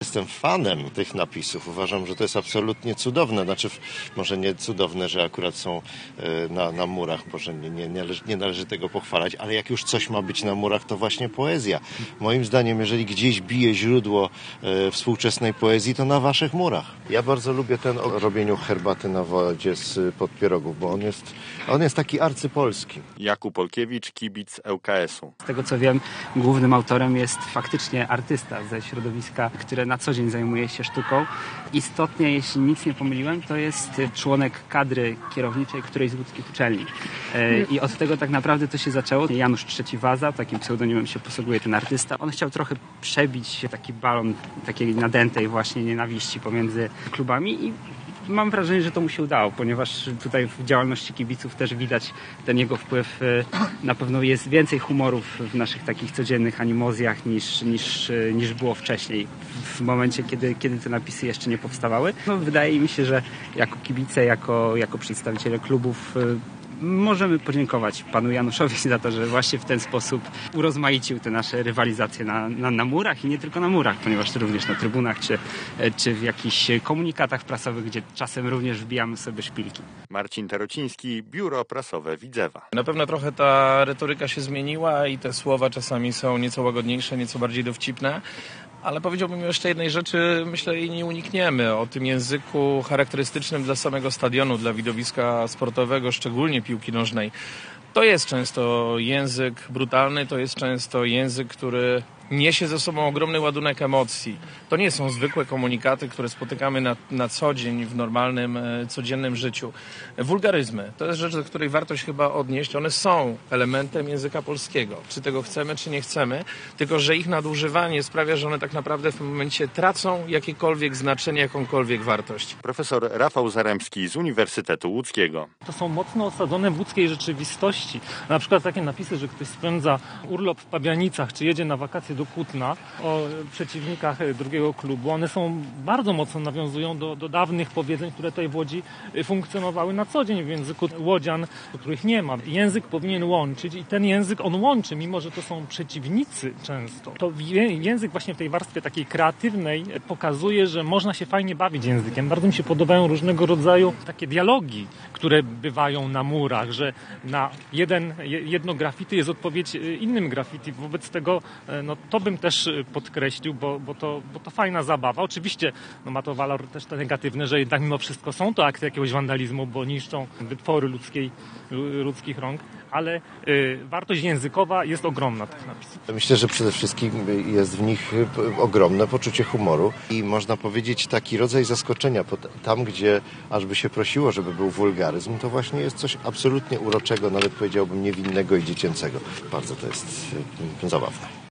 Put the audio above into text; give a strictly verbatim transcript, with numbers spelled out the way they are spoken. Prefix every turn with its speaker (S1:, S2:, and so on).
S1: jestem fanem tych napisów. Uważam, że to jest absolutnie cudowne. Znaczy, może nie cudowne, że akurat są na, na murach, może nie, nie, nie, należy, nie należy tego pochwalać, ale jak już coś ma być na murach, to właśnie poezja. Moim zdaniem, jeżeli gdzieś bije źródło e, współczesnej poezji, to na waszych murach. Ja bardzo lubię ten o robieniu herbaty na wodzie z podpierogów, bo on jest, on jest taki arcypolski.
S2: Jakub Olkiewicz, kibic L K S-u.
S3: Z tego co wiem, głównym autorem jest faktycznie artysta ze środowiska, które na co dzień zajmuje się sztuką. Istotnie, jeśli nic nie pomyliłem, to jest członek kadry kierowniczej którejś z łódzkich uczelni. I od tego tak naprawdę to się zaczęło. Janusz trzeci Waza, takim pseudonimem się posługuje ten artysta. On chciał trochę przebić taki balon takiej nadętej właśnie nienawiści pomiędzy klubami i mam wrażenie, że to mu się udało, ponieważ tutaj w działalności kibiców też widać ten jego wpływ. Na pewno jest więcej humorów w naszych takich codziennych animozjach niż, niż, niż było wcześniej, w momencie, kiedy, kiedy te napisy jeszcze nie powstawały. No, wydaje mi się, że jako kibice, jako, jako przedstawiciele klubów możemy podziękować panu Januszowi za to, że właśnie w ten sposób urozmaicił te nasze rywalizacje na, na, na murach i nie tylko na murach, ponieważ również na trybunach czy, czy w jakichś komunikatach prasowych, gdzie czasem również wbijamy sobie szpilki.
S2: Marcin Terociński, Biuro Prasowe Widzewa.
S4: Na pewno trochę ta retoryka się zmieniła i te słowa czasami są nieco łagodniejsze, nieco bardziej dowcipne. Ale powiedziałbym jeszcze jednej rzeczy, myślę, jej nie unikniemy. O tym języku charakterystycznym dla samego stadionu, dla widowiska sportowego, szczególnie piłki nożnej. To jest często język brutalny, to jest często język, który niesie ze sobą ogromny ładunek emocji. To nie są zwykłe komunikaty, które spotykamy na, na co dzień w normalnym, codziennym życiu. Wulgaryzmy to jest rzecz, do której warto się chyba odnieść. One są elementem języka polskiego. Czy tego chcemy, czy nie chcemy. Tylko że ich nadużywanie sprawia, że one tak naprawdę w tym momencie tracą jakiekolwiek znaczenie, jakąkolwiek wartość.
S2: Profesor Rafał Zaremski z Uniwersytetu Łódzkiego.
S5: To są mocno osadzone w łódzkiej rzeczywistości. Na przykład takie napisy, że ktoś spędza urlop w Pabianicach, czy jedzie na wakacje do Kutna, o przeciwnikach drugiego klubu. One są bardzo mocno nawiązują do, do dawnych powiedzeń, które tutaj w Łodzi funkcjonowały na co dzień w języku łodzian, których nie ma. Język powinien łączyć i ten język on łączy, mimo że to są przeciwnicy często. To język właśnie w tej warstwie takiej kreatywnej pokazuje, że można się fajnie bawić językiem. Bardzo mi się podobają różnego rodzaju takie dialogi, które bywają na murach, że na jeden, jedno graffiti jest odpowiedź innym graffiti. Wobec tego no, to bym też podkreślił, bo, bo, to, bo to fajna zabawa. Oczywiście no, ma to walor też te negatywne, że jednak mimo wszystko są to akty jakiegoś wandalizmu, bo niszczą wytwory ludzkiej, ludzkich rąk, ale y, wartość językowa jest ogromna tych napisów.
S1: Myślę, że przede wszystkim jest w nich ogromne poczucie humoru i można powiedzieć taki rodzaj zaskoczenia. Tam, gdzie aż by się prosiło, żeby był wulgaryzm, to właśnie jest coś absolutnie uroczego, nawet powiedziałbym niewinnego i dziecięcego. Bardzo to jest zabawne.